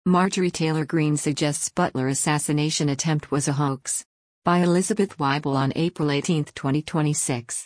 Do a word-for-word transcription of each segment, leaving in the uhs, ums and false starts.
Marjorie Taylor Greene suggests Butler assassination attempt was a hoax. By Elizabeth Weibel on April eighteenth, twenty twenty-six.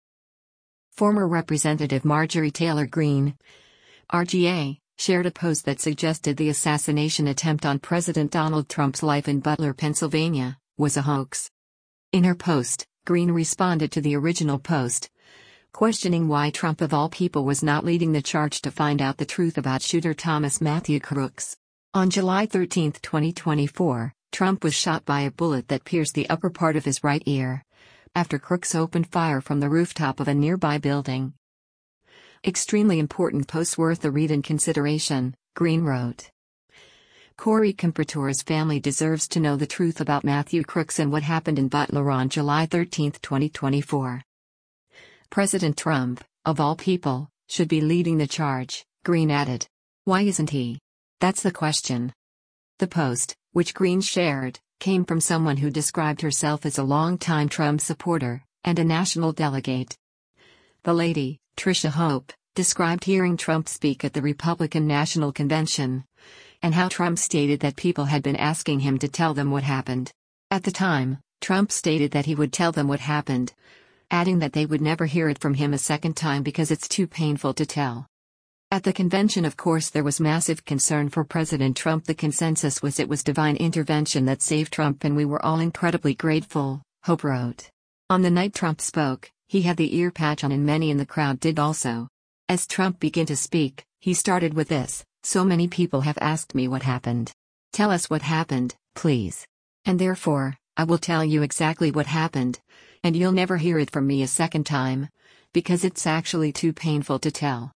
Former Representative Marjorie Taylor Greene, R G A, shared a post that suggested the assassination attempt on President Donald Trump's life in Butler, Pennsylvania, was a hoax. In her post, Greene responded to the original post, questioning why Trump of all people was not leading the charge to find out the truth about shooter Thomas Matthew Crooks. On July thirteenth, twenty twenty-four, Trump was shot by a bullet that pierced the upper part of his right ear, after Crooks opened fire from the rooftop of a nearby building. Extremely important post worth a read and consideration, Greene wrote. Corey Comprator's family deserves to know the truth about Matthew Crooks and what happened in Butler on July thirteenth, twenty twenty-four. President Trump, of all people, should be leading the charge, Greene added. Why isn't he? That's the question. The post, which Greene shared, came from someone who described herself as a longtime Trump supporter and a national delegate. The lady, Tricia Hope, described hearing Trump speak at the Republican National Convention, and how Trump stated that people had been asking him to tell them what happened. At the time, Trump stated that he would tell them what happened, adding that they would never hear it from him a second time because it's too painful to tell. At the convention, of course, there was massive concern for President Trump. The consensus was it was divine intervention that saved Trump, and we were all incredibly grateful, Hope wrote. On the night Trump spoke, he had the ear patch on, and many in the crowd did also. As Trump began to speak, he started with this: so many people have asked me what happened. Tell us what happened, please. And therefore, I will tell you exactly what happened, and you'll never hear it from me a second time, because it's actually too painful to tell.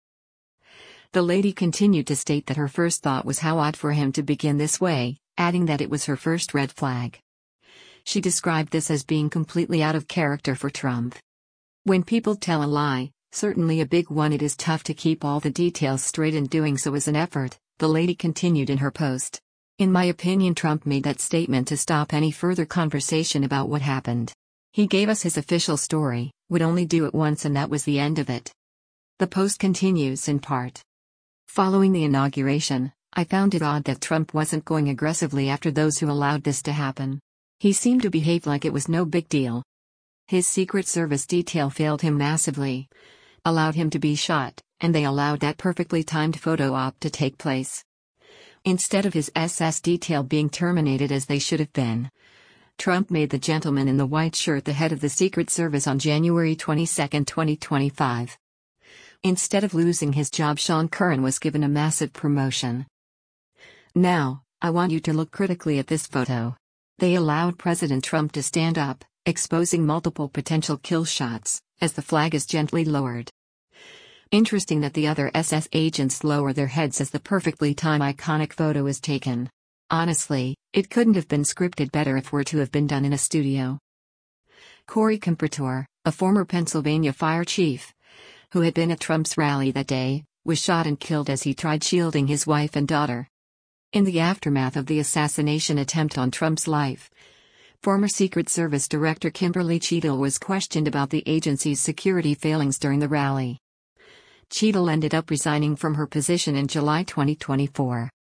The lady continued to state that her first thought was how odd for him to begin this way, adding that it was her first red flag. She described this as being completely out of character for Trump. When people tell a lie, certainly a big one, it is tough to keep all the details straight, and doing so is an effort, the lady continued in her post. In my opinion, Trump made that statement to stop any further conversation about what happened. He gave us his official story, would only do it once, and that was the end of it. The post continues in part. Following the inauguration, I found it odd that Trump wasn't going aggressively after those who allowed this to happen. He seemed to behave like it was no big deal. His Secret Service detail failed him massively, allowed him to be shot, and they allowed that perfectly timed photo op to take place. Instead of his S S detail being terminated as they should have been, Trump made the gentleman in the white shirt the head of the Secret Service on January twenty-second, twenty twenty-five. Instead of losing his job, Sean Curran was given a massive promotion. Now, I want you to look critically at this photo. They allowed President Trump to stand up, exposing multiple potential kill shots, as the flag is gently lowered. Interesting that the other S S agents lower their heads as the perfectly timed iconic photo is taken. Honestly, it couldn't have been scripted better if were to have been done in a studio. Corey Comprator, a former Pennsylvania fire chief, who had been at Trump's rally that day, was shot and killed as he tried shielding his wife and daughter. In the aftermath of the assassination attempt on Trump's life, former Secret Service Director Kimberly Cheadle was questioned about the agency's security failings during the rally. Cheadle ended up resigning from her position in July twenty twenty-four.